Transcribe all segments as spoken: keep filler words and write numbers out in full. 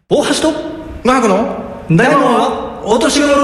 大橋とマークの大門はお年頃。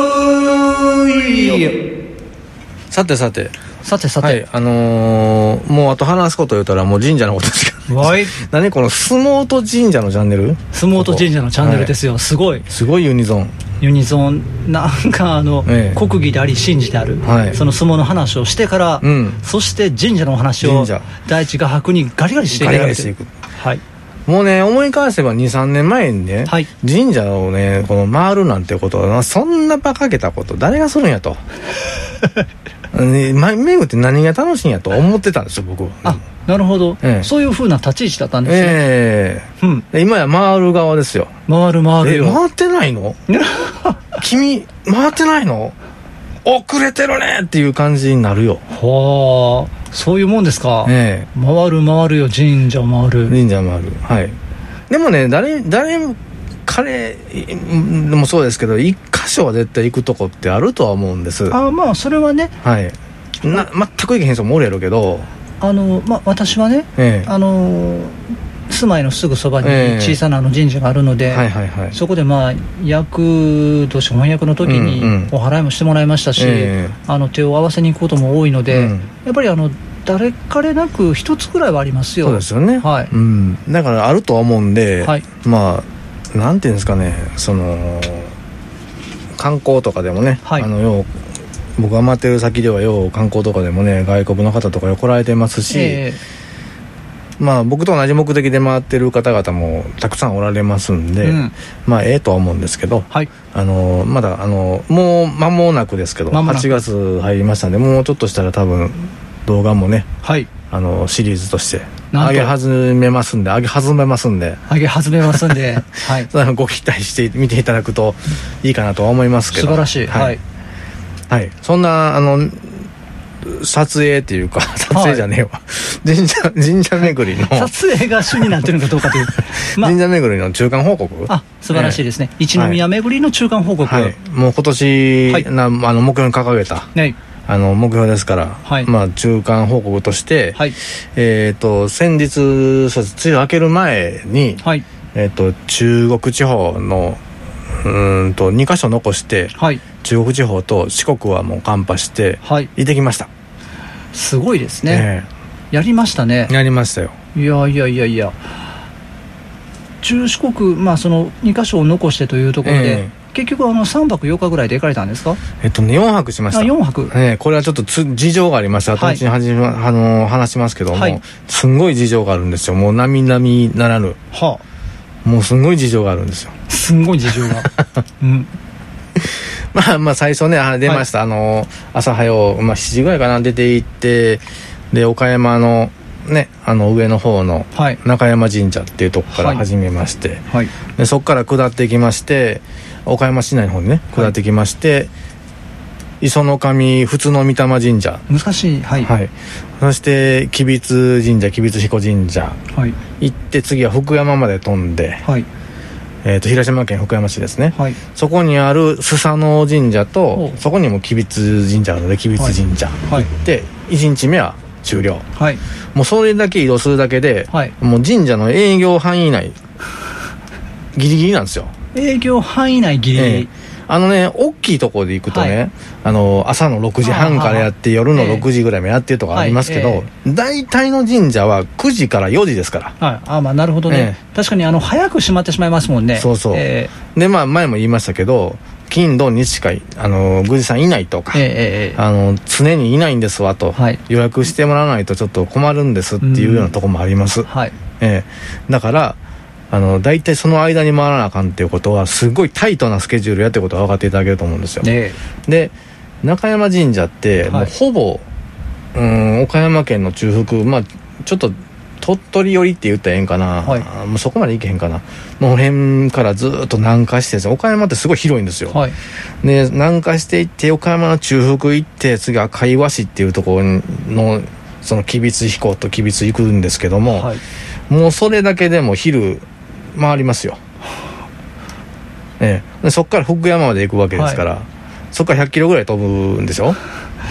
さてさてさてさて、 はい、あのー、もうあと話すこと言うたらもう神社のことしかわい何この相撲と神社のチャンネル相撲と神社のチャンネルですよ、はい、すごいすごいユニゾンユニゾンなんかあの、ええ、国技であり神事である、はい、その相撲の話をしてから、うん、そして神社の話を第一画伯にガリガリしていくガリガリしていく、はい、もうね思い返せば にさんねんまえにね、はい、神社をねこの回るなんてことはそんな馬鹿げたこと誰がするんやとね、巡って何が楽しいんやと思ってたんですよ僕は。 あ、なるほど、ええ、そういう風な立ち位置だったんですね、 ええ、うん、今や回る側ですよ。 回る回るよ。 回ってないの君回ってないの遅れてるねっていう感じになるよ。 はあ、そういうもんですか、ええ、回る回るよ、神社回る神社回る。はい。でもね誰誰彼でもそうですけど一箇所は絶対行くとこってあるとは思うんです。 あ、まあそれはね、 はい、な全く行けへん人もおるやろうけど、 あの、まあ、私はね、ええ、あの住まいのすぐそばに小さなあの神社があるので、ええ、はいはいはい、そこでまあ役として翻訳の時にお払いもしてもらいましたし、うんうん、あの手を合わせに行くことも多いので、うん、やっぱりあの誰彼なく一つくらいはありますよ。 そうですよね、はい、うん、だからあるとは思うんで、はい、まあなんていうんですかね、その観光とかでもね、はい、あのよう僕が回ってる先ではよう観光とかでもね外国の方とかよく来られてますし、えー、まあ僕と同じ目的で回ってる方々もたくさんおられますんで、うん、まあええとは思うんですけど、はい、あのまだあのもう間もなくですけどはちがつ入りましたんで、もうちょっとしたら多分動画もね、はい、あのシリーズとして上げ始めますんで上げ始めますんで上げ始めますんで、 はい、ご期待して見ていただくといいかなとは思いますけど、 素晴らしい、はい、 はい、そんなあの撮影っていうか撮影じゃねえわ、はい、神社神社巡りの撮影が主になってるのかどうかという、 ま、神社巡りの中間報告、 あ、素晴らしいですね、えー、一宮巡りの中間報告、 はいはい、もう今年、はい、なあの目標に掲げた、はい、あの目標ですから、はい、まあ、中間報告として、はい、えー、と先日梅雨明ける前に、はい、えー、と中国地方のうーんとにかしょ残して、はい、中国地方と四国はもうカンパして、はい、行ってきました。 すごいですね、えー、やりましたね。 やりましたよ。 いやいやいやいや、中四国、まあ、そのにかしょを残してというところで、えー結局あのさんぱくよっかぐらいで行かれたんですか？ えっとねよんはくしました。 あ、よんはく、 えー、これはちょっとつ事情がありまして後々に始め、はい、あの話しますけども、はい、すんごい事情があるんですよ。もう並々ならぬ、はあ、もうすんごい事情があるんですよ。 すんごい事情が、うん、 まあまあ最初ね出ました、はい、あの朝早う、まあ、しちじぐらいかな出て行って、で岡山のね、あの上の方の中山神社っていうとこから始めまして、はいはい、でそこから下ってきまして岡山市内の方にね下ってきまして、はい、磯の神普通の御霊神社難しい、はいはい、 そして吉備津神社吉備津彦神社、はい、行って次は福山まで飛んで、はい、えー、と広島県福山市ですね、はい、そこにある須佐野神社とそこにも吉備津神社あるので吉備津神社行って、はい、いちにちめは終了、はい、もうそれだけ移動するだけで、はい、もう神社の営業範囲内ギリギリなんですよ。 営業範囲内ギリギリ、えー、 あのね大きいところで行くとね、はい、あの朝のろくじはんからやって夜のろくじぐらいもやってるとかありますけど、えー、大体の神社はくじからよじですから、 はい、あ、まあ、なるほどね、えー、確かにあの早く閉まってしまいますもんね。 そうそう、えー、でまあ前も言いましたけど金土日しかあの宮司さんいないとか、えー、あの常にいないんですわと、はい、予約してもらわないとちょっと困るんですっていうようなところもあります、はい、えー、だからあの大体その間に回らなあかんっていうことはすごいタイトなスケジュールやってことは分かっていただけると思うんですよ、ね、で中山神社ってもうほぼ、はい、うん、岡山県の中腹、まあちょっと鳥取寄りって言ったらええんかな、はい、もうそこまで行けへんかなの辺からずっと南下してですね、岡山ってすごい広いんですよ、はい、で南下していって岡山の中腹行って次は赤岩市っていうところのその吉備津彦と吉備津行くんですけども、はい、もうそれだけでも昼回りますよ、ええ、でそこから福山まで行くわけですから、はい、そこからひゃっキロぐらい飛ぶんでしょ。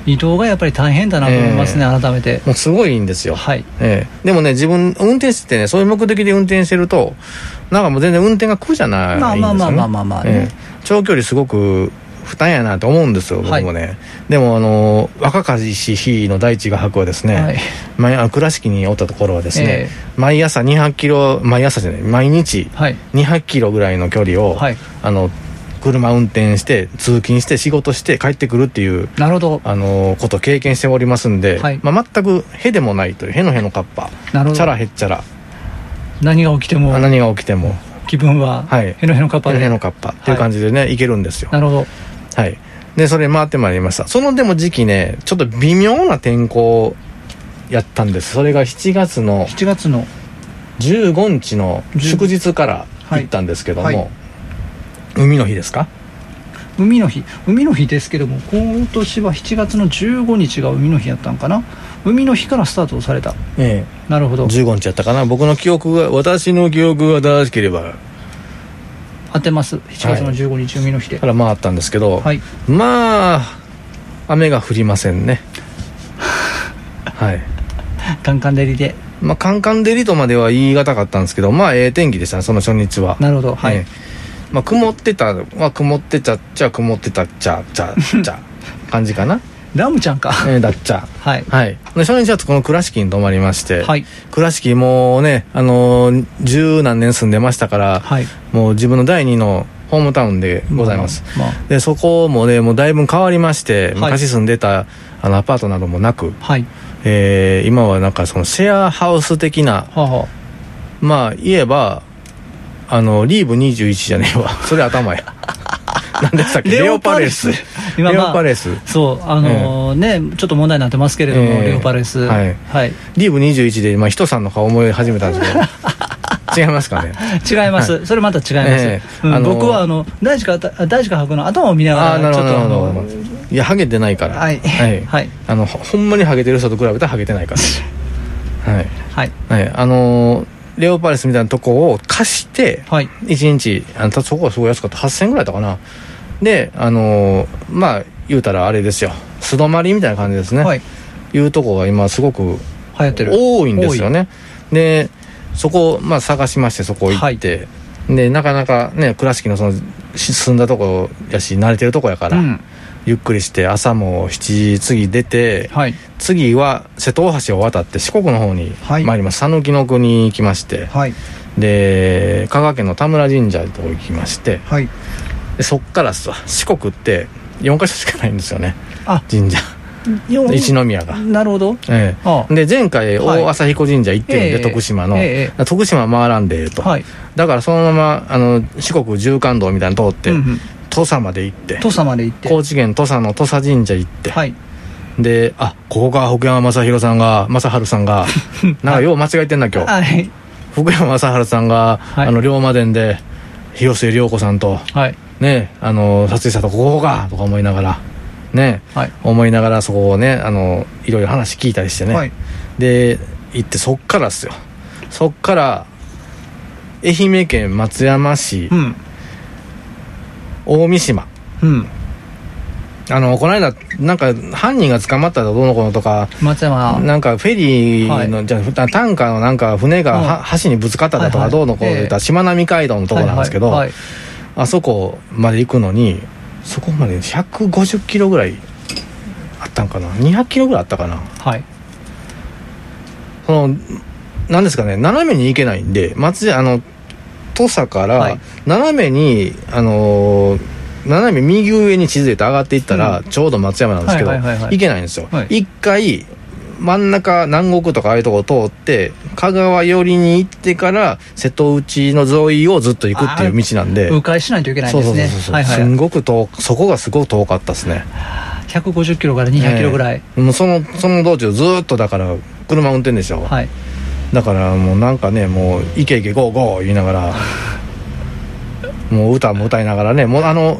移動がやっぱり大変だなと思いますね、えー、改めて。 もうすごいいいんですよ、 はい、 えー、でもね、自分運転しててね、そういう目的で運転してるとなんかもう全然運転が苦じゃないんですよね。 まあまあまあまあまあ、ねえー、長距離すごく負担やなと思うんですよ、僕もね、はい、でもあの若かりし日の大地画伯はですね、はい、前倉敷におったところはですね、えー、毎朝にひゃくキロ、毎朝じゃない毎日にひゃくキロぐらいの距離を、はい、あの車運転して通勤して仕事して帰ってくるっていうなるほどあのことを経験しておりますんで、はい、まあ、全くへでもないという、へのへのカッパ、チャラへっちゃら、 何が起きても何が起きても気分はへのへのカッパで、 へのへのカッパっていう感じでね、はい、いけるんですよ。 なるほど、 はい、でそれ回ってまいりました。そのでも時期ね、ちょっと微妙な天候やったんです。それがしちがつのしちがつのじゅうごにちの祝日から行ったんですけども、はいはい、海の日ですか？ 海の日海の日ですけども、今年はしちがつのじゅうごにちが海の日やったんかな。海の日からスタートされた、 ええ、 なるほど。 じゅうごにちやったかな。僕の記憶が私の記憶が正しければ当てます。しちがつのじゅうごにち、はい、海の日でから回ったんですけど、 はい、 まあ雨が降りませんねはいカンカン照りで、 まあカンカン照りとまでは言い難かったんですけど、まあええ天気でしたね、その初日は。 なるほど、はい、 ええ、まあ、曇ってたは曇ってたっちゃ曇ってたっちゃちゃちゃ感じかなラムちゃんか、 えー、だっちゃはい、 はい、で初日はこの倉敷に泊まりまして、 はい、 倉敷もうね、あのー、十何年住んでましたから、はい、もう自分の第二のホームタウンでございます、まあまあ、でそこもねもうだいぶ変わりまして、はい、昔住んでたあのアパートなどもなく、はい、えー、今はなんかそのシェアハウス的な、ははまあ言えばあのリーブにじゅういちじゃねえわそれ頭や何でしたっけ、レオパレス今、まあ、レオパレス、 そうあのーえー、ねちょっと問題になってますけれども、えー、レオパレス、 はいはい、リーブにじゅういちで、まあ、人さんの顔思い始めたんですけど違いますかね。 違います、はい、それまた違います、えーうんあのー、僕はあの大地か大地か博の頭を見ながらちょっとあのいやハゲてないから、 はいはいはい、 あのほんまにハゲてる人と比べたらハゲてないからはい、 はいはい、あのーレオパレスみたいなとこを貸して、はい、いちにちあのそこはすごい安かった、はっせんえんぐらいだったかな。であのー、まあ言うたらあれですよ、素泊まりみたいな感じですね、はい、いうとこが今すごく流行ってる多いんですよね。でそこを、まあ、探しまして、そこ行って、はい、でなかなかね倉敷のその住んだとこやし慣れてるとこやから、うん、ゆっくりして朝もしちじ過ぎ出て、はい、次は瀬戸大橋を渡って四国の方に参ります。讃岐、はい、の国に行きまして、はい、で香川県の田村神社のとこ行きまして、はい、でそっから四国ってよんかしょしかないんですよね、あ神社一宮が。なるほど、ええ、ああで前回大朝彦神社行ってるんで、はい、徳島の、ええ、徳島回らんでと、はい、だからそのままあの四国縦貫道みたいなの通って、うんうん、土佐まで行って土佐まで行って高知県土佐の土佐神社行って、はい、であここが福山雅治さんが正治さんがなんかよう間違えてんな今日、はい、福山雅治さんが、はい、あの龍馬伝で広末涼子さんと、はい、ねあの撮影したとここかとか思いながらね、はい、思いながらそこをねあのいろいろ話聞いたりしてね、はい、で行ってそっからっすよ。そっから愛媛県松山市、うん、大三島、うん、あのこの間なんか犯人が捕まったらどうのこうのとか松山なんかフェリーの、はい、じゃあタンカーのなんか船が、うん、橋にぶつかっただとかどうのこうの言ったらしまなみ海道のとこなんですけど、はいはいはい、あそこまで行くのにそこまでひゃくごじゅっキロぐらいあったんかな、にひゃくキロぐらいあったかな、はい、そのなんですかね斜めに行けないんで松あの土佐から斜めに、はい、あのー、斜め右上に地図で上がっていったらちょうど松山なんですけど、はいはいはいはい、行けないんですよ、はい、一回真ん中南国とかああいうとこ通って香川寄りに行ってから瀬戸内の沿いをずっと行くっていう道なんで迂回しないといけないんですね。そうそうそうそう、はいはい、 すごく遠そこがすごく遠かったですね。 ひゃくごじゅっキロからにひゃくキロぐらい、 えー、もうそのその道中ずっとだから車運転でしょ、はい、だからもうなんかねもうイケイケゴーゴー言いながらもう歌も歌いながらねもうあの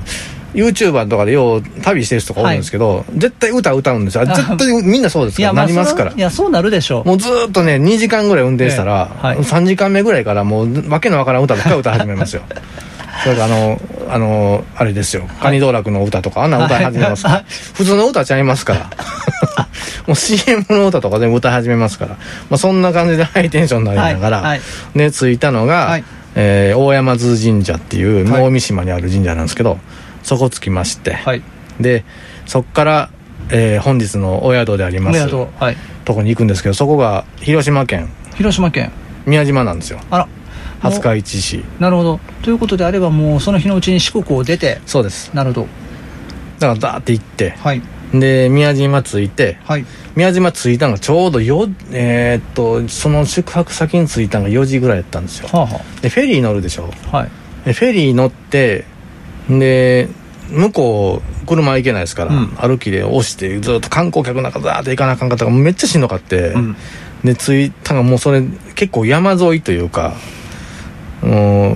YouTuber とかでよう旅してる人が多いんですけど、はい、絶対歌歌うんですよ。絶対みんなそうですからなりますから。 いやそうなるでしょう。 もうずっとねにじかんぐらい運転したら、えーはい、さんじかんめぐらいからもうわけのわからん歌ばっかり歌始めますよそれからあのあのあれですよ、カニ道楽の歌とかあんな歌い始めますから、はい、普通の歌ちゃいますからもう シーエム の歌とか全部歌い始めますから、まあ、そんな感じでハイテンションになりながら、はいはい、で着いたのが、はい、えー、大山津神社っていう大三島にある神社なんですけど、はい、そこ着きまして、はい、でそこから、えー、本日のお宿であります、はい、とこに行くんですけど、そこが広島県広島県宮島なんですよ。あら、廿日市市。 なるほど。ということであればもうその日のうちに四国を出て。 そうです。 なるほど。 だからダーって行って、はい、で宮島着いて、はい、宮島着いたのがちょうどよ、えー、っとその宿泊先に着いたのがよじぐらいだったんですよ、はあはあ、でフェリー乗るでしょ、はい、でフェリー乗ってで向こう車行けないですから、うん、歩きで押してずっと観光客の中ザーッと行かなあかんかったからめっちゃしんどかって、うん、で着いたのがもうそれ結構山沿いというか、うん、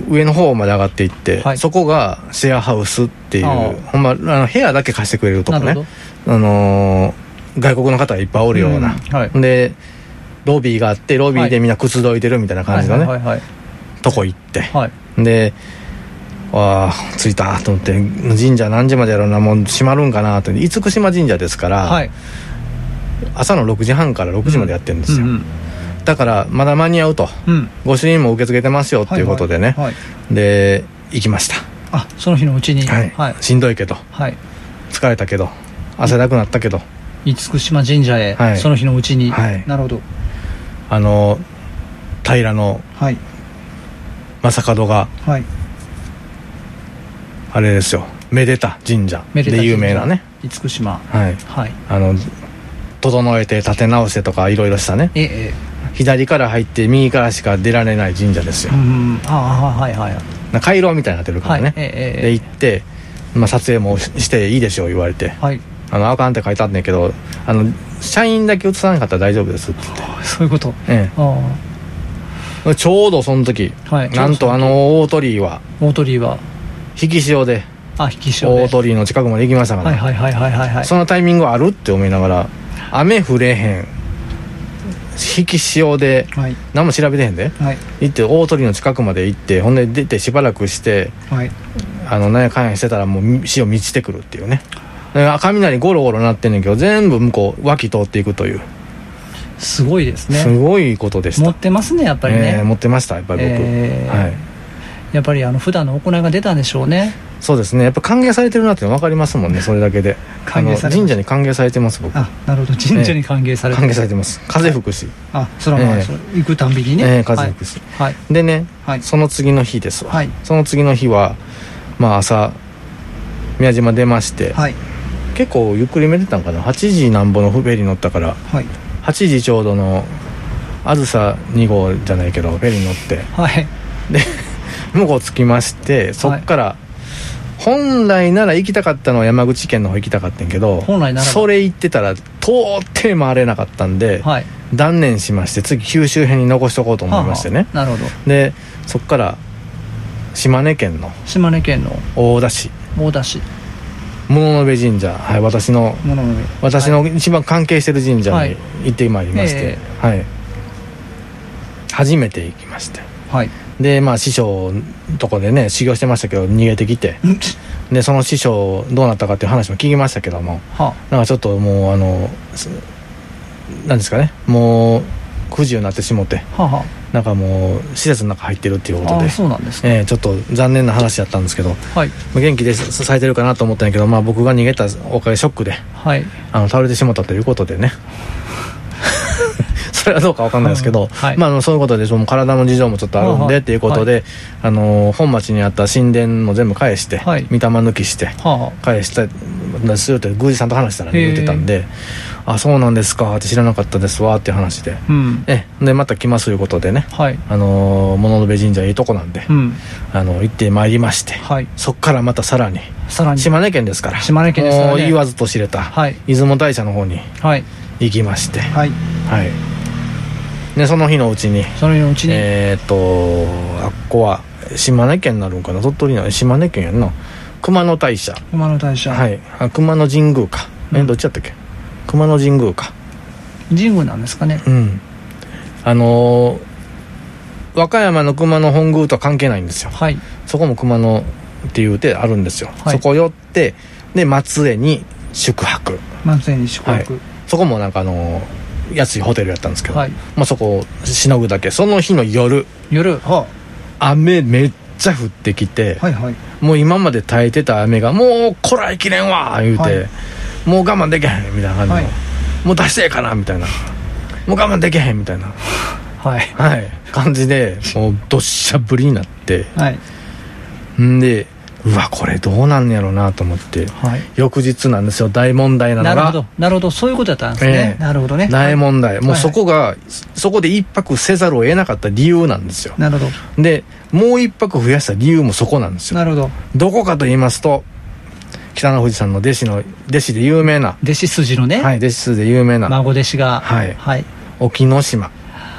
上の方まで上がっていって、はい、そこがシェアハウスっていう、ほんまあの部屋だけ貸してくれるとこね、あのー、外国の方がいっぱいおるような、うん、はい、でロビーがあってロビーでみんなくつろいでるみたいな感じのね、はいはいはいはい、とこ行って、はい、でわあ着いたと思って、神社何時までやろうな、もう閉まるんかなと、厳島神社ですから、はい、朝のろくじはんからろくじまでやってるんですよ、うんうんうん、だからまだ間に合うと、うん、ご朱印も受け付けてますよっていうことでね、はいはいはい、で行きました。 あ、その日のうちに、 はいはい、しんどいけど、はい、疲れたけど汗だくなったけど厳島神社へ、はい、その日のうちに、はい、なるほど。 あの平の、はい、正門が、はい、あれですよ、めでた神社で有名なね、 厳島、 はいはい、あの整えて立て直してとかいろいろしたね、ええ、左から入って右からしか出られない神社ですよ、うん、ああはいはい、回廊みたいになってるからね、はい、ええ、で行って、まあ、撮影もしていいでしょう言われて、はい、あのあかんって書いてあったんだけど、あの社員だけ映さなかったら大丈夫ですって言って。 そういうこと、ええ、 あちょうどその時、はい、なんとあの大鳥居は大鳥居は引き潮で、 あ引き潮で大鳥居の近くまで行きましたから、はいはいはいはいはい、そのタイミングあるって思いながら、雨降れへん引き潮で、はい、何も調べてへんで、はい、行って大鳥居の近くまで行って、ほんで出てしばらくして、はい、あの何やかんやしてたらもう潮満ちてくるっていうね、雷ゴロゴロなってんねんけど全部向こう脇通っていくという、 すごいですね、 すごいことでした。 持ってますねやっぱりね、 えー、持ってましたやっぱり僕、えーはい、 やっぱりあの普段の行いが出たんでしょうね。 そうですね、やっぱ歓迎されてるなって分かりますもんね、それだけで。歓迎され神社に歓迎されてます僕。 あ、なるほど、神社に歓迎されて、 えー、歓迎されてます。風吹くし、 あ、それは、えー、行くたんびにね、 えー、風吹くし、はい、でね、はい、その次の日ですわ、はい、その次の日はまあ朝宮島出まして、はい、結構ゆっくりめでたんかな、はちじなんぼのフェリー乗ったから、はい、はちじちょうどのあずさに号じゃないけどフェリー乗って、はい、で向こう着きまして、そっから、はい、本来なら行きたかったのは山口県の方行きたかったんけど、本来ならそれ行ってたら到底回れなかったんで、はい、断念しまして、次九州編に残しとこうと思いましてね、はあはあ、なるほど。でそっから島根県の島根県の大田市大田市物部神社、はい、私の私の一番関係してる神社に行ってまいりまして、はいはい、初めて行きまして、はい、でまあ師匠のとこでね修行してましたけど逃げてきてでその師匠どうなったかっていう話も聞きましたけども、はあ、なんかちょっともうあのなんですかね、もう不自由になってしもって、はあはあ、なんかもう施設の中入ってるっていうことで、 あ、そうなんですか、 えー、ちょっと残念な話だったんですけど、はい、元気でされてるかなと思ったんやけど、まあ、僕が逃げたおかげショックで、はい、あの倒れてしまったということでねそれはどうか分かんないですけど、はい、まあ、そういうことでもう体の事情もちょっとあるんでっていうことで、はい、あの本町にあった神殿も全部返して、はい、御霊抜きして返したするって宮司さんと話したら、ね、言ってたんで、あ、そうなんですかって知らなかったですわっていう話で、うん、えでまた来ますということでね、はい、あの物部神社いいとこなんで、うん、あの行ってまいりまして、はい、そっからまたさらにさらに島根県ですから島根県ですから、ね、 もう言わずと知れた、はい、出雲大社の方に行きまして、はいはい、でその日のうちにその日のうちにえー、っとあっこは島根県になるんかな、鳥取の島根県やんな、熊野大社熊野大社、 はい、あ熊野神宮か、うん、えどっちやったっけ、熊野神宮か、 神宮なんですかね、 うん、あのー、 和歌山の熊野本宮とは関係ないんですよ、はい、そこも熊野っていうてあるんですよ、はい、そこ寄ってで松江に宿泊松江に宿泊、 はい、そこもなんかあの安いホテルやったんですけど、はい、まあ、そこをしのぐだけ。その日の夜夜、はあ、雨めっちゃ降ってきて、はいはい、もう今まで耐えてた雨がもうこらえきれんわ言うて、はい、もう我慢できへんみたいな感じの、はい、もう出してええかなみたいな、もう我慢できへんみたいな、はい、はい、感じでもうどっしゃぶりになって、はい、んでうわこれどうなんやろうなと思って、はい、翌日なんですよ大問題なのが。 なるほどなるほど、そういうことだったんですね、えー、なるほどね、 大問題、はい、もうそこが、はい、そこで一泊せざるを得なかった理由なんですよ。 なるほど。でもう一泊増やした理由もそこなんですよ。 なるほど。 どこかと言いますと北の富士さんの弟子の弟子で有名な弟子筋のね、 はい、弟子筋で有名な孫弟子が、 はいはい、沖ノ島、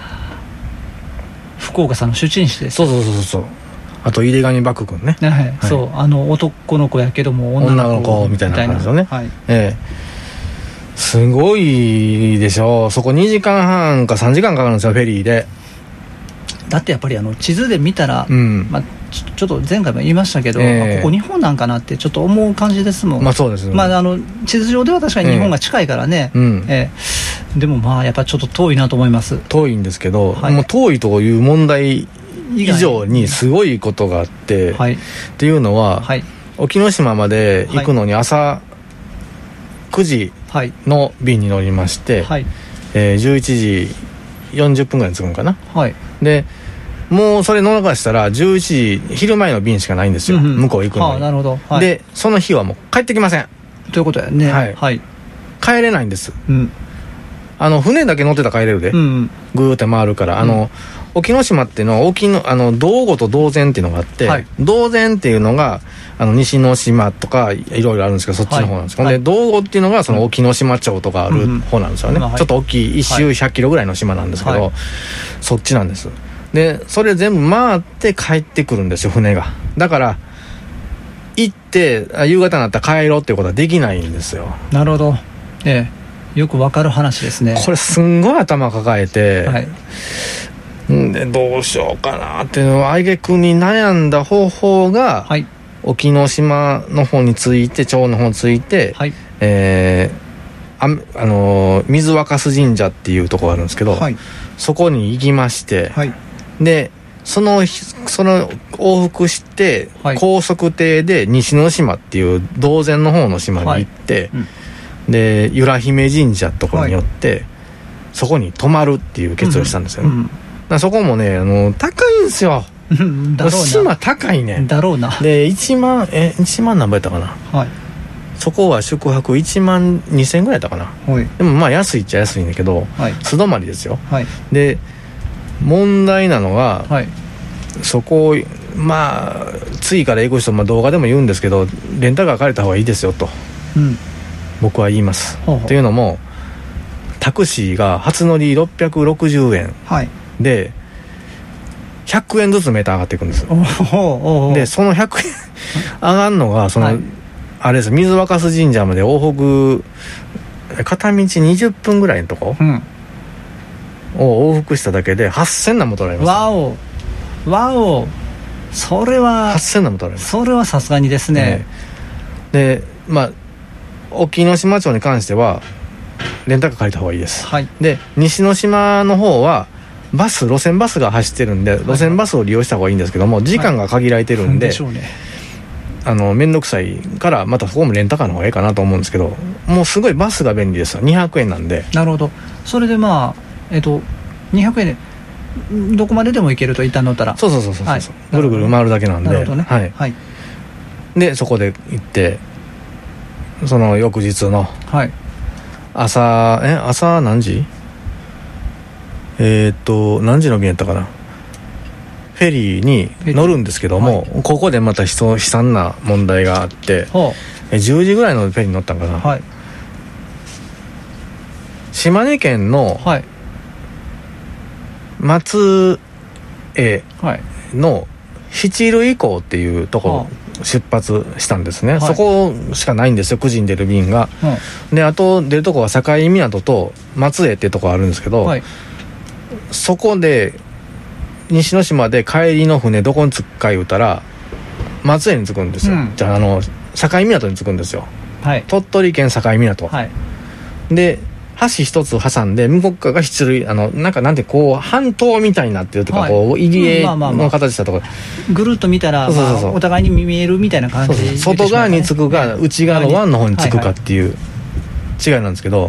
福岡さんの出身地です。 そうそうそうそう。あと井出上幕君ね、 はいはい、そう、あの男の子やけども女の 子, 女の子みたいな感じですよね、はい、えー、すごいでしょ。そこにじかんはんかさんじかんかかるんですよフェリーで。 だってやっぱりあの地図で見たら、うん、まあ、ち, ちょっと前回も言いましたけど、えー、ここ日本なんかなってちょっと思う感じですもん。 まあそうです、 まあ、あの地図上では確かに日本が近いからね、えーうんえー、でもまあやっぱちょっと遠いなと思います。 遠いんですけど、はい、もう遠いという問題以上にすごいことがあって、はい、っていうのは、はい、沖ノ島まで行くのに朝くじの便に乗りまして、はい、えー、じゅういちじよんじゅっぷんぐらいに着くのかな、はい、でもうそれ逃したらじゅういちじ昼前の便しかないんですよ、うんうん、向こう行くのに、はあ、なるほど、はい、でその日はもう帰ってきませんということやね、 はいはい、帰れないんです、うん、あの船だけ乗ってたら帰れるで、うんうん、ぐーって回るから、あの、うん、沖ノ島っていうのは沖のあの道後と道前っていうのがあって、はい、道前っていうのがあの西之島とかいろいろあるんですけどそっちの方なんです、はい、ほんで道後っていうのがその沖ノ島町とかある方なんですよね、うんうん、ちょっと大きい一周ひゃっキロぐらいの島なんですけど、はい、そっちなんです。でそれ全部回って帰ってくるんですよ船が。だから行って夕方になったら帰ろうっていうことはできないんですよ。 なるほど、ええ、よくわかる話ですね。 これすんごい頭抱えて、はい、でどうしようかなっていうのを挙句に悩んだ方法が、はい、沖ノ島の方について町の方について、はい、えー、あ、あのー、水若洲神社っていうところがあるんですけど、はい、そこに行きまして、はい、でそのその往復して、はい、高速艇で西之島っていう道前の方の島に行って、はい、うん、で由良姫神社ってところに寄って、はい、そこに泊まるっていう決意をしたんですよね、うんうん、だそこもねあの高いんですよだろうな、島高いねだろうな。 でいちまんえいちまん何倍やったかな、はい、そこは宿泊いちまんにせんぐらいやったかな、はい、でもまあ安いっちゃ安いんだけど、はい、素泊まりですよ、はい、で問題なのは、はい、そこをまあ次から行く人、まあ、動画でも言うんですけどレンタカー借りた方がいいですよと、うん、僕は言います。ほうほうっていうのもタクシーが初乗りろっぴゃくろくじゅうえん、はい、でひゃくえんずつメーター上がっていくんです。おおおでそのひゃくえん上がるのがその、はい、あれです水若洲神社まで往復片道にじゅっぷんぐらいのとこ、うん、を往復しただけではっせんなんも取られます。 わおわお、それははっせんなんも取られます。 それはさすがにですね、ねでまあ沖ノ島町に関してはレンタカー借りた方がいいです、はい、で西之島の方はバス路線バスが走ってるんで路線バスを利用した方がいいんですけども、はい、時間が限られてるんで、はい、でしょうね、あの面倒くさいからまたそこもレンタカーの方がいいかなと思うんですけど、もうすごいバスが便利ですよ。にひゃくえんなんで。 なるほど。それでまあえっとにひゃくえんでどこまででも行けると一旦乗ったら、 そうそうそうそうそう、はい、ぐるぐる回るだけなんで、なるほどね、はいはい、でそこで行ってその翌日の朝、はい、え朝何時えー、っと何時の便やったかな、フェリーに乗るんですけども、はい、ここでまた悲惨な問題があって、はあ、えじゅうじぐらいのフェリーに乗ったんかな、はい、島根県の、はい、松江の七類港っていうところ出発したんですね、はい、そこしかないんですよくじに出る便が、はい、であと出るとこは境港と松江っていうところあるんですけど、はい、そこで西之島で帰りの船どこに着くか言うたら松江に着くんですよ、うん、じゃあ、あの境港に着くんですよ、はい、鳥取県境港、はい、で橋一つ挟んで向こう側が七類、あのなんかなんてこう半島みたいになってるとか、はい、こう入り江の形したところ、 うん、ぐるっと見たら、まあ、お互いに見えるみたいな感じで、ね、 そうそう、外側に着くか内側の湾の方に着くかっていう違いなんですけど、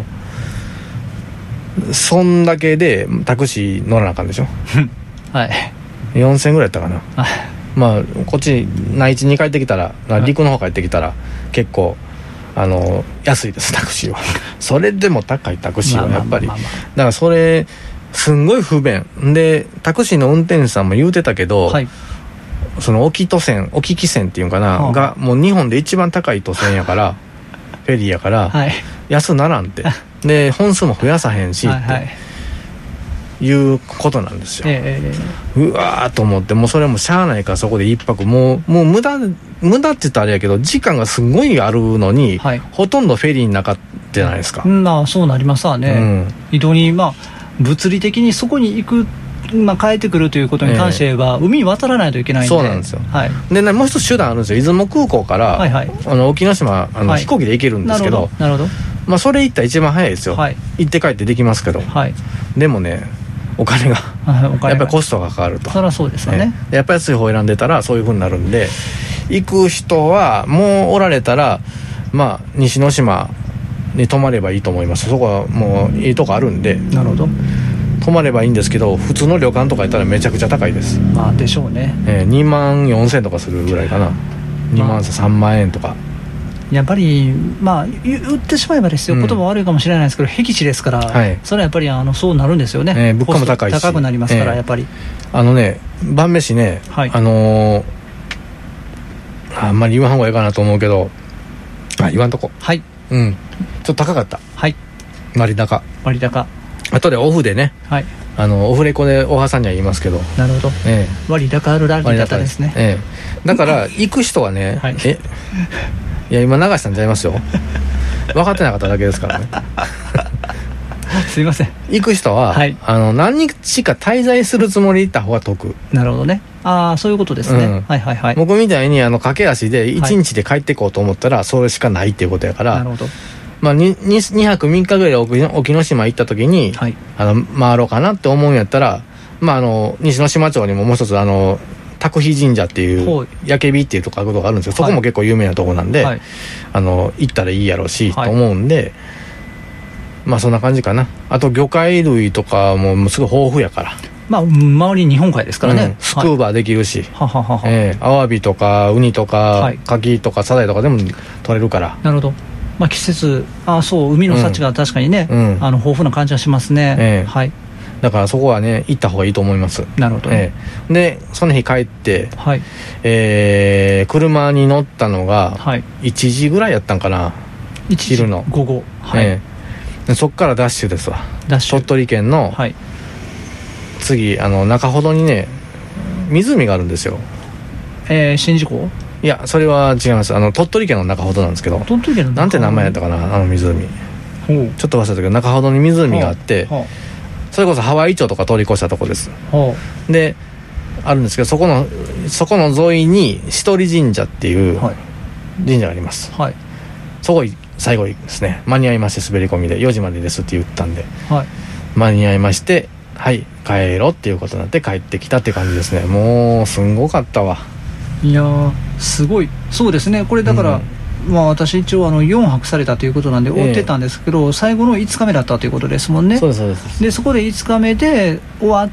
そんだけでタクシー乗らなあかんでしょはいよんせんえんぐらいやったかな、はい、まあこっち内地に帰ってきたら、陸の方帰ってきたら結構あの安いですタクシーはそれでも高いタクシーはやっぱり、だからそれすんごい不便で、タクシーの運転手さんも言うてたけど、はい、その沖都線沖汽船っていうかな、はあ、がもう日本で一番高い都線やからフェリーやから、はい、安ならんってで本数も増やさへんしって、はいはい、いうことなんですよ、えー、うわーと思って、もうそれもしゃあないからそこで一泊、もうもう無駄無駄って言ったらあれやけど時間がすごいあるのに、はい、ほとんどフェリーになかったじゃないですか、 うん、まあそうなりますわね、うん、移動にまあ物理的にそこに行く、まあ、帰ってくるということに関しては、えー、海に渡らないといけないんで、 そうなんですよ、はい、で、ね、もう一つ手段あるんですよ。出雲空港から、はいはい、あの沖ノ島あの、はい、飛行機で行けるんですけど、 なるほど、 まあ、それ行ったら一番早いですよ、はい、行って帰ってできますけど、はい、でもねお金がお金がやっぱりコストがかかると、 そりゃそうですよね、 やっぱり安い方を選んでたらそういう風になるんで、行く人はもうおられたら、まあ、西之島に泊まればいいと思います。そこはもういいとこあるんで、 なるほど、 泊まればいいんですけど、普通の旅館とか行ったらめちゃくちゃ高いです。 まあでしょうね、 えー、にまんよんせんとかするぐらいかな、にまんさんまんえんとか、 やっぱりまあ言ってしまえばですよ、言葉悪いかもしれないですけど、僻地ですから、はい、それはやっぱりあのそうなるんですよね、 えー、物価も高いし高くなりますから、えー、やっぱりあのね晩飯ね、はい、あのー、あんまり言わん方がいいかなと思うけど、あ言わんとこ、はい、うん、ちょっと高かった、はい、割高割高あとでオフでね、はい、あのオフレコで大橋さんには言いますけど、 なるほど、ええ、割高あるら割高ですね、 ええ、だから行く人はね、はい、えいや今流したんちゃいますよ分かってなかっただけですからねすいません。 行く人は、はい、あの何日か滞在するつもりで行った方が得。 なるほどね、ああそういうことですね、うん、はいはいはい。 僕みたいにあの駆け足でいちにちで帰ってこうと思ったら、はい、それしかないっていうことやから、なるほど、まあ、に, にはくみっかぐらい沖ノ島行った時に、はい、あの回ろうかなって思うんやったら、まあ、あの西之島町にももう一つあの拓飛神社っていう焼け火っていうところがあるんですけど、そこも結構有名なとこなんで、はい、あの行ったらいいやろうし、はい、と思うんで、まあそんな感じかな。あと魚介類とかもすごい豊富やから、 まあ周り日本海ですからね、うん、 スクーバーできるし、 はい、はははは、 えー、アワビとかウニとか、はい、カキとかサザエとかでも取れるから。 なるほど、まあ、季節、あそう海の幸が確かにね、うん、あの豊富な感じはしますね、えー、はい、 だからそこはね行った方がいいと思います。 なるほど、 えー、でその日帰って、はい、えー、車に乗ったのがいちじぐらいやったんかな、昼の午後、はい、 えー、でそっからダッシュですわ。ダッシュ鳥取県の、はい、次あの中ほどにね湖があるんですよ。 えー、宍道湖？ いやそれは違います。あの鳥取県の中ほどなんですけど、 鳥取県の中ほどなんて名前やったかな、あの湖、ちょっと忘れたけど中ほどに湖があって、それこそハワイ町とか通り越したとこです。であるんですけど、そこのそこの沿いにしとり神社っていう神社があります、はい、そこ最後ですね、間に合いまして滑り込みでよじまでですって言ったんで、はい、間に合いましてはい帰ろうっていうことになって帰ってきたって感じですね。もうすんごかったわ。 いやすごい。そうですね、これだから、うん、まあ、私一応あのよんはくされたということなんで追ってたんですけど、えー、最後のいつかめだったということですもんね。 そうですそうです。 でそこでいつかめで終わって、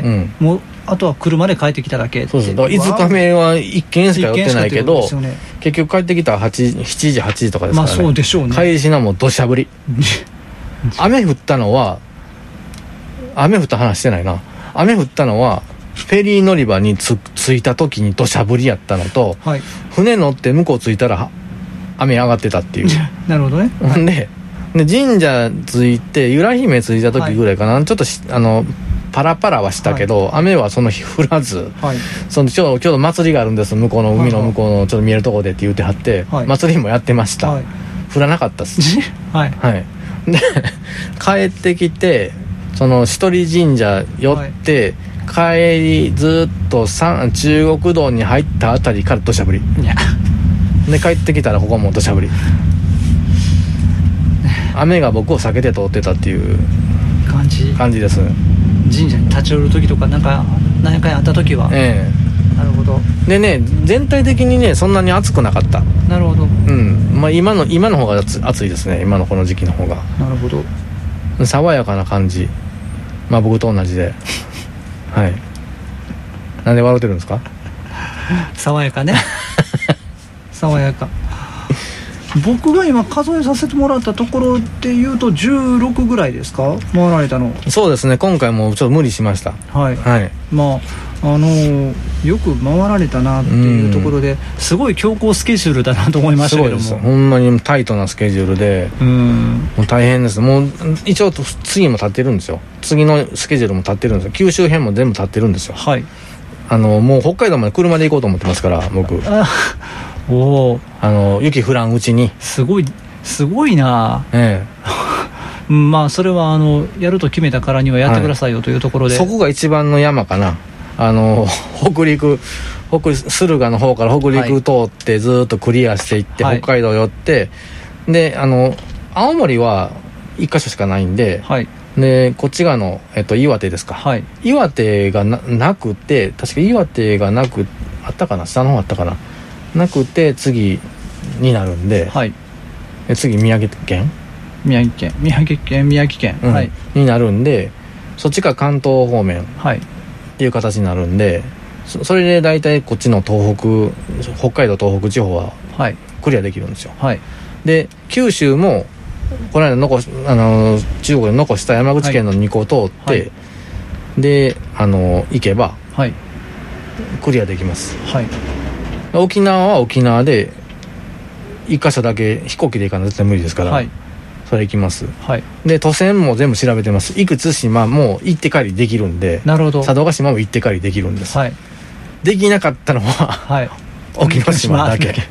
うん、もうあとは車で帰ってきただけ。 そうそう、だからいつかめはいっけんしか寄ってないけど、ね、結局帰ってきたらはちじしちじはちじとかですからね。 まあそうでしょうね。 帰りしなも土砂降り雨降ったのは雨降った話してないな。雨降ったのはフェリー乗り場につ着いた時に土砂降りやったのと、はい、船乗って向こう着いたら雨上がってたっていうなるほどね、 はい、で, で神社着いて由良姫着いた時ぐらいかな、はい、ちょっとあのパラパラはしたけど、はい、雨はその日降らず、はい、そのちょうど祭りがあるんです、向こうの海の向こうのちょっと見えるところでって言ってはって、はい、祭りもやってました、はい、降らなかったですはい、はい、で帰ってきてそのしとり神社寄って、はい、 帰りずっと中国道に入ったあたりから土砂降りで帰ってきたらここも土砂降り雨が僕を避けて通ってたっていう感じ感じです。 神社に立ち寄る時とかなんか何回あった時は、ええ、なるほど。 でね全体的にねそんなに暑くなかった。 なるほど。 うんまあ今の今の方が暑いですね。今のこの時期の方が。 なるほど。 爽やかな感じ。まあ僕と同じではいなんで笑ってるんですか？ 爽やかね爽やか僕が今数えさせてもらったところでいうとじゅうろくぐらいですか回られたの。 そうですね今回もちょっと無理しました。 はい、はい、まああのー、よく回られたなっていうところですごい強行スケジュールだなと思いましたけども。 すごいですほんまにタイトなスケジュールでうんもう大変です。もう一応次も立ってるんですよ。次のスケジュールも立ってるんですよ。九州編も全部立ってるんですよ。 はいあのもう北海道まで車で行こうと思ってますから僕。あおあの雪降らんうちに。 すごいすごいな。ええまあそれはあのやると決めたからにはやってくださいよ、はい、というところでそこが一番の山かな。あの北陸北駿河の方から北陸通ってずっとクリアしていって、はい、北海道寄ってであの青森は一箇所しかないんで、はい、でこっち側の、えっと、岩手ですか、はい、岩手が な, なくて確か岩手がなくあったかな下の方あったかななくて次になるんで、はい、次宮城県宮城県宮城県宮城県、 うんはい、になるんでそっちか関東方面っていう形になるんで、そ, それで大体こっちの東北北海道東北地方はクリアできるんですよ、はい、で九州もこの間残しあの中国で残した山口県のにこを通って、はいはい、であの行けば、はい、クリアできます、はい、沖縄は沖縄で一箇所だけ飛行機で行かないと絶対無理ですから、はい、それ行きます、はい、で都線も全部調べてます。いくつ島も行って帰りできるんで。 なるほど。 佐渡島も行って帰りできるんです、はい、できなかったのは、はい、沖ノ島だけ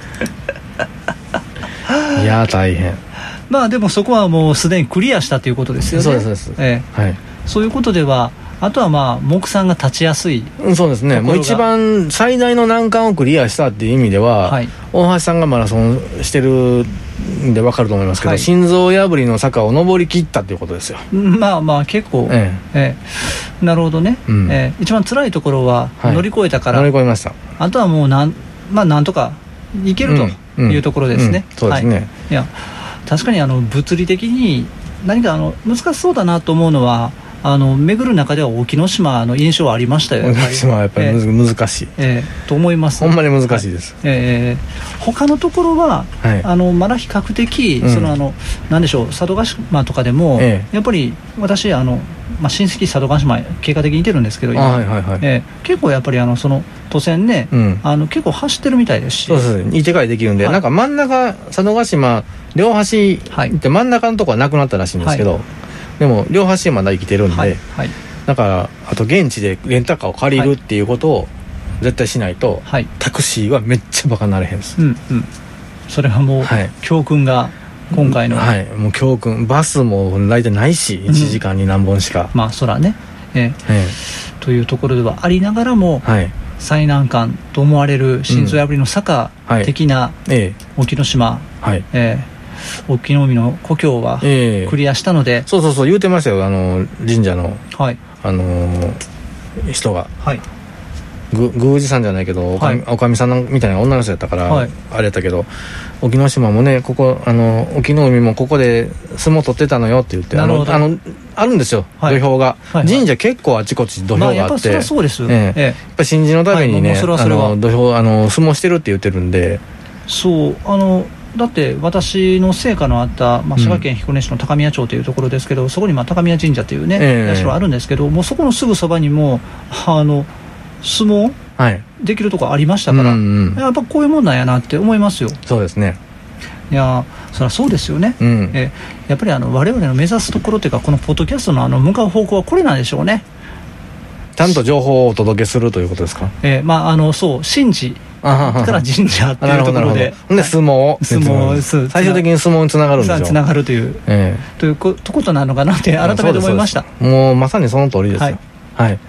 いや大変。 まあでもそこはもうすでにクリアしたということですよね。 そうですそうです、ええはい、そういうことではあとはまあ木さんが立ちやすい。 そうですね。もう一番最大の難関をクリアしたっていう意味では、はい、大橋さんがマラソンしてるんで分かると思いますけど、はい、心臓破りの坂を登り切ったっていうことですよ。 まあまあ結構、ええええ、なるほどね、うんええ、一番辛いところは乗り越えたから、はい、 乗り越えました。 あとはもうなん、まあ、なんとかいけるというところですね、 うんうんうん、そうですね、 はい、いや確かにあの物理的に何かあの難しそうだなと思うのはあの巡る中では沖ノ島の印象はありましたよ。 沖ノ島はやっぱり、えー、難しい、 えー、と思います。 ほんまに難しいです、 はいえー、他のところは、はい、あのまだ比較的、うん、そのあのなんでしょう佐渡島とかでも、えー、やっぱり私あの、まあ、親戚佐渡島経過的にいてるんですけど今、はいはいはいえー、結構やっぱりあのその都線ね、うん、あの結構走ってるみたいですし。 そうです行って帰りできるんで、はい、なんか真ん中佐渡島両端って真ん中のとこはなくなったらしいんですけど、はいでも両端まだ生きてるんで、はいはい、だからあと現地でレンタカーを借りるっていうことを絶対しないと、はい、タクシーはめっちゃバカになれへんです、うんうん、 それはもう、はい、教訓が今回の、 はいもう教訓。バスも大体ないしいちじかんに何本しか、うん、 まあそらね、えーえー、というところではありながらも、はい、最難関と思われる心臓破りの坂的な沖ノ島、はいえー沖ノ海の故郷はクリアしたので、えー、 そうそうそう言うてましたよあの神社の、はいあのー、人が、はい、ぐ宮司さんじゃないけどおかみ、はい、おかみさんみたいな女の人やったから、はい、あれやったけど沖ノ島もねここあの沖ノ海もここで相撲取ってたのよって言ってあのあのあるんですよ、はい、土俵が、はい、神社結構あちこち土俵があって、まあ、やっぱそりゃそうです、えーえー、やっぱ神事のためにね、はい、それはそれはあの土俵あの相撲してるって言ってるんで。 そうあのだって私の生家のあった、まあ、滋賀県彦根市の高宮町というところですけど、うん、そこにまあ高宮神社というね、えー、社あるんですけどもうそこのすぐそばにもあの相撲、はい、できるところありましたから、うんうん、やっぱこういうもんなんやなって思いますよ。 そうですね。 いやそりゃそうですよね、うん、えやっぱりあの我々の目指すところというかこのポッドキャストのあの向かう方向はこれなんでしょうね。 ちゃんと情報をお届けするということですか。 えー、まああのそう神事から神社っていうところでで相撲相撲最終的に相撲につながるんですよ。 つながるという、えー、ということなのかなって改めて思いました。 もうまさにその通りですよ。はい、はい、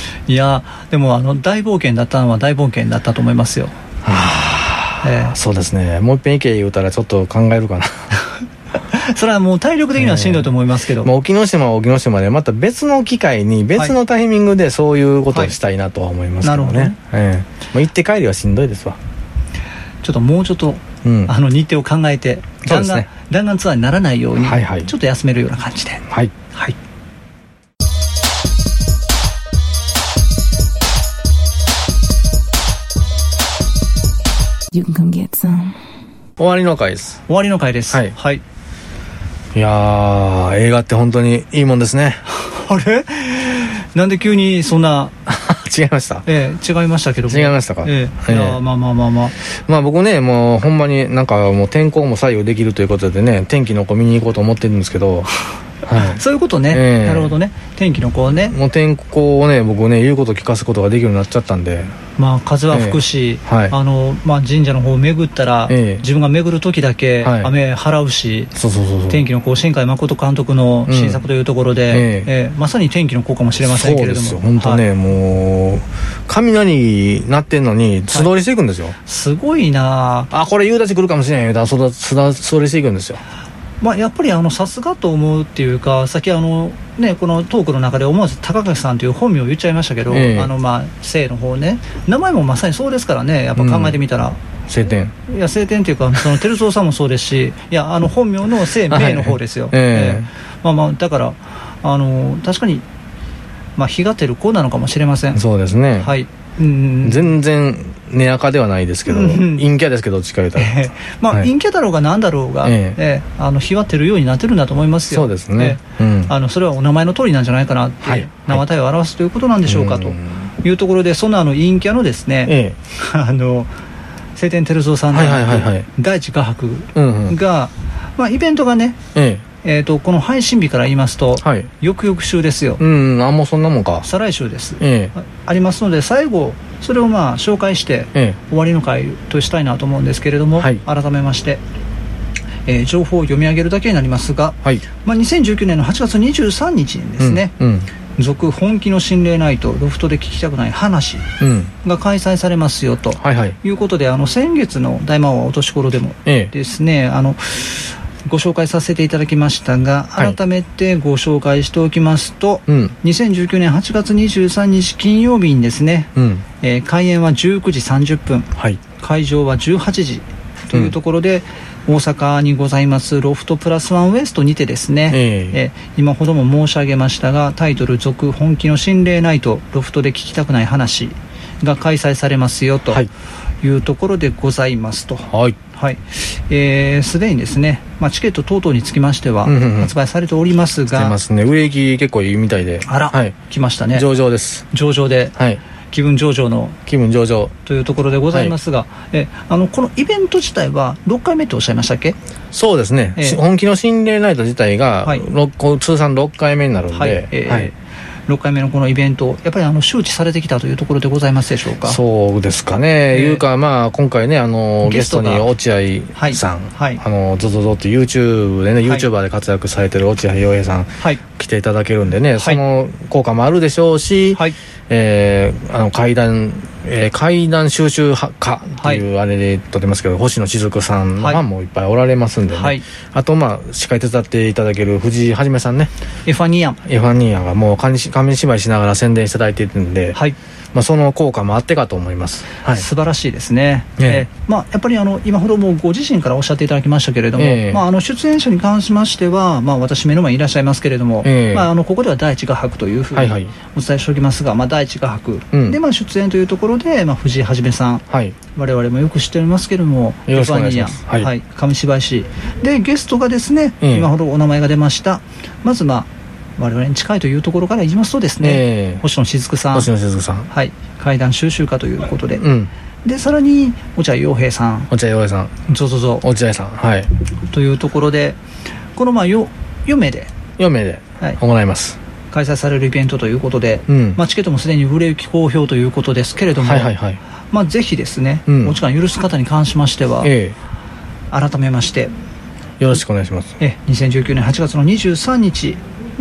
いやでもあの大冒険だったのは大冒険だったと思いますよ。 はあ、えー、そうですね。もう一遍行け言うたらちょっと考えるかなそれはもう体力的にはしんどいと思いますけど、 えーまあ、沖ノ島は沖ノ島でまた別の機会に別のタイミングでそういうことをしたいなとは思いますけどね、はいはい、なるほどね、えーまあ、行って帰りはしんどいですわ。 ちょっともうちょっと、うん、あの日程を考えて弾丸、ね、弾丸ツアーにならないように、はいはい、ちょっと休めるような感じで、 はい、はい、 You can come get some. 終わりの回です。 終わりの回です。はい、はい、 いやー映画って本当にいいもんですねあれなんで急にそんな違いました、 ええ、違いましたけども。 違いましたか、 ええ、いや、まあまあまあまあまあ僕ねもうほんまになんかもう天候も左右できるということでね天気の子見に行こうと思ってるんですけどはい、そういうことね、えー、なるほどね。天気の子ね、 もう天候をね僕ね言うこと聞かすことができるようになっちゃったんで、 まあ風は吹くし、えーはい、あのまあ、神社の方を巡ったら、えー、自分が巡る時だけ雨払うし、はい、そうそうそうそう、天気の子新海誠監督の新作というところで、うんえーえー、まさに天気の子かもしれませんけれども、そうですよ本当ね、はい、もう雷鳴ってんのに素通りしていくんですよ、はい、 すごいなあ。これ夕立来るかもしれんよ、素通りしていくんですよ。 まあ、やっぱりさすがと思うっていうか、さっきあの、ね、このトークの中で思わず高垣さんという本名を言っちゃいましたけど、えー、あのまあ姓の方ね、名前もまさにそうですからね、やっぱ考えてみたら、うん、 晴天、 いや晴天っていうかその照蔵さんもそうですし、いやあの本名の姓名の方ですよ、はいえーえーまあ、まあだからあの確かに、まあ、日が照る子なのかもしれません。 そうですね、 はい、 うん、全然根垢ではないですけど、うん、陰キャですけどどっちか言うたら、 えーまあはい、陰キャだろうが何だろうが、えーえー、あの日は照るようになってるんだと思いますよ。 そうですね、 えーうん、あのそれはお名前の通りなんじゃないかなって、はい、名は体を表すということなんでしょうか、はい、というところで、そんなあの陰キャのですね、えー、あの晴天照蔵さんの第一画伯が、うんうんまあ、イベントがね、えーえー、とこの配信日から言いますと、はい、翌々週ですよ。 うん、あもうそんなもんか。 再来週です、ええ、ありますので、最後それをまあ紹介して、ええ、終わりの回としたいなと思うんですけれども、はい、改めまして、えー、情報を読み上げるだけになりますが、はいまあ、にせんじゅうきゅうねんのはちがつにじゅうさんにちにですね、うんうん続本気の心霊ナイトロフトで聞きたくない話が開催されますよと、うんはいはい、いうことで、あの先月の大魔王お年頃でもですね、ええ、あのご紹介させていただきましたが、改めてご紹介しておきますと、はい、にせんじゅうきゅうねんはちがつにじゅうさんにち金曜日にですね、うんえー、開演はじゅうくじさんじゅっぷん、はい、会場はじゅうはちじというところで、うん、大阪にございますロフトプラスワンウエストにてですね、えーえー、今ほども申し上げましたが、タイトル続本気の心霊ナイトロフトで聞きたくない話が開催されますよというところでございますと、はいはいえー、すでにですね、まあ、チケット等々につきましては発売されておりますが、 うんうんうん、ますね、植木結構いいみたいで、 あら、はい、来ましたね。 上々です。 上々で、はい、気分上々の気分上々 というところでございますが、はい、えあのこのイベント自体はろっかいめとおっしゃいましたっけ？ そうですね、えー、本気の心霊ナイト自体が、はい、通算ろっかいめになるんで、はいえーはいろっかいめのこのイベント、やっぱりあの周知されてきたというところでございますでしょうか。 そうですかね、えー、いうか、まあ、今回ね、あのゲストに落合さん、はいはい、あのゾゾゾって YouTube でね、はい、YouTuber で活躍されてる落合陽平さん、はい、来ていただけるんでね、はい、その効果もあるでしょうし、はいえー、あの怪談、えー、怪談収集家っていうあれで撮ってますけど、はい、星野雫さんのファンもいっぱいおられますんでね、はい、あと、まあ、司会手伝っていただける藤井はじめさんね、 エファニアンエファニアンがもう紙芝居しながら宣伝していただいているんで、はいまあ、その効果もあってかと思います、 はい、素晴らしいですね、えーまあ、やっぱりあの今ほどもご自身からおっしゃっていただきましたけれども、えーまあ、あの出演者に関しましては、まあ、私目の前にいらっしゃいますけれども、えーまあ、あのここでは第一画伯というふうにお伝えしておきますが、はいはいまあ、第一画伯、うん、で、まあ、出演というところで、まあ、藤井はじめさん、はい、我々もよく知っておりますけれども、 よろしくお願いします、 はいはい、紙芝居師で、ゲストがですね、えー、今ほどお名前が出ました、まずまあ我々に近いというところから言いますとですね、えー、星野雫さん、 星野雫さん、 はい、怪談収集家ということで、うん、でさらに落合陽平さん、 落合陽平さん、 ゾゾゾ落合さん、はい、 というところで、このまあよよ名でよ名で行います、はい、 開催されるイベントということで、うんまあ、チケットもすでに売れ行き好評ということですけれども、はいはいはいまあ、ぜひですね、うん、お時間許す方に関しましては、えー、改めましてよろしくお願いします。 えにせんじゅうきゅうねんはちがつのにじゅうさんにちに、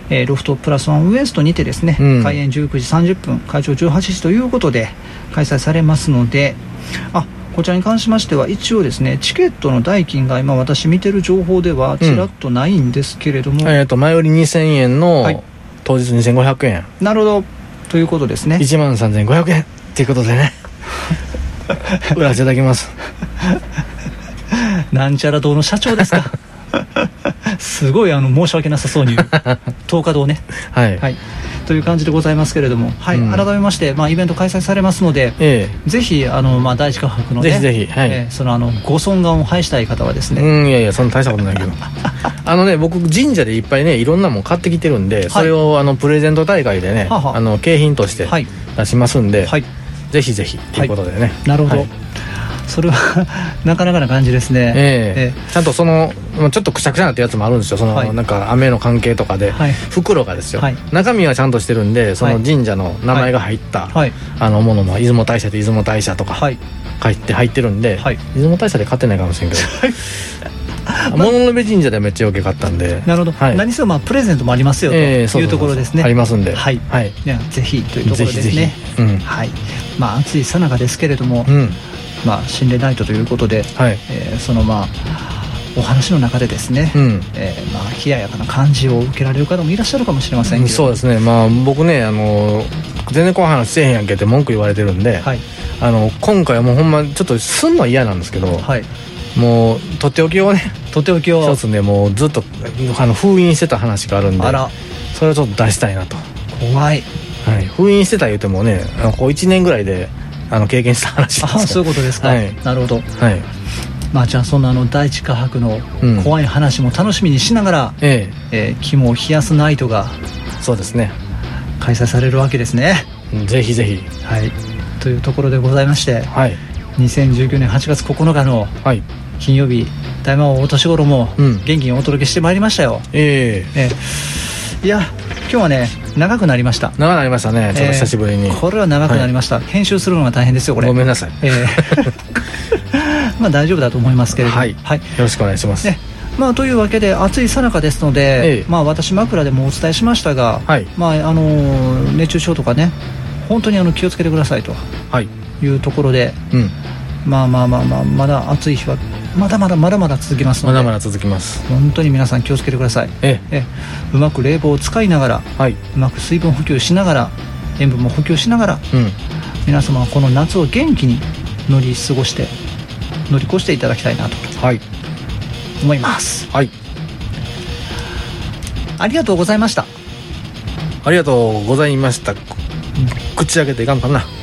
えー、ロフトプラスワンウエストにてですね、うん、開演じゅうくじさんじゅっぷん、会場じゅうはちじということで開催されますので、あ、こちらに関しましては一応ですね、チケットの代金が今私見てる情報ではちらっとないんですけれども、 うん、えー、と前売りにせんえんの、はい、当日にせんごひゃくえん。 なるほど、ということですね。 いちまんさんぜんごひゃくえんということでね売らせていただきますなんちゃら堂の社長ですかすごいあの申し訳なさそうにとおか堂ね、はい、はい、という感じでございますけれども、はい、うん、改めまして、まあ、イベント開催されますので、ええ、ぜひあの、まあ、第一画伯のね、 ぜひぜひ、はい、 えー、そのあのご尊顔を拝したい方はですね、 うん、いやいやそんな大したことないけどあのね、僕神社でいっぱいねいろんなもん買ってきてるんで、はい、それをあのプレゼント大会でね、ははあの景品として出しますんで、はい、ぜひぜひということでね、はい、 なるほど、はい、それはなかなかな感じですね、 えーえー、ちゃんとそのちょっとくしゃくしゃなってやつもあるんですよ、その、はい、なんか雨の関係とかで、はい、袋がですよ、はい、中身はちゃんとしてるんで、その神社の名前が入った、はい、あのものも出雲大社と出雲大社とか、はい、書いて入ってるんで、はい、出雲大社で買ってないかもしれんけど物の部神社でめっちゃよく買ったんで、 なるほど、はい、何せまあプレゼントもありますよというところですね、 ありますんで、 はい、はい、ではぜひというところですね、ぜひぜひ、うん、はい、まあ暑いさなかですけれども、うん、まあ心霊ナイトということで、はい、えー、そのまあお話の中でですね、うん、えー、まあ冷ややかな感じを受けられる方もいらっしゃるかもしれませんけど、 そうですね、まあ僕ね、あの全然こう話せえへんやんけって文句言われてるんで、はい、あの今回はもうほんまちょっとすんの嫌なんですけど、はい、もうとっておきをね、 とっておきを一つね、もうずっとあの封印してた話があるんで、あら、それをちょっと出したいなと。 怖い、 はい、封印してた言うてもね、こういちねんぐらいであの経験した話ですから。 あ、そういうことですか、はい、なるほど、はい、まあ、じゃあそんなあの第一画伯の怖い話も楽しみにしながら、うん、えええー、肝を冷やすナイトがそうですね開催されるわけですね。 ぜひぜひ、 はい、というところでございまして、はい、にせんじゅうきゅうねんはちがつここのかの金曜日、大魔王お年頃も元気にお届けしてまいりましたよ、うん、えー、えー、いや今日はね長くなりました。 長くなりましたね、ちょっと久しぶりに、 えー、これは長くなりました、はい、編集するのが大変ですよこれ。 ごめんなさい、えーまあ大丈夫だと思いますけれども、はいはい、よろしくお願いします、ね。 まあ、というわけで暑い最中ですので、ええ、まあ、私枕でもお伝えしましたが、はい、まああのー、熱中症とかね本当にあの気をつけてくださいというところで、はい、うん、まあまあまあまあまだ暑い日はまだまだまだまだ続きますので、 まだまだ続きます。 本当に皆さん気をつけてください、ええええ、うまく冷房を使いながら、はい、うまく水分補給しながら塩分も補給しながら、うん、皆様はこの夏を元気に乗り過ごして乗り越していただきたいなと、はい、思います、はい、ありがとうございました。 ありがとうございました。口開けていかんかな。